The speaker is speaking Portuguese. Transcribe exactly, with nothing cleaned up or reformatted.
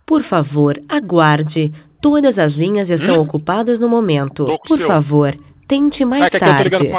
Por favor, aguarde. Todas as linhas estão Hum? ocupadas no momento. Tô com o Por seu. favor, tente mais Ah, que aqui eu tô ligando pra tarde. uma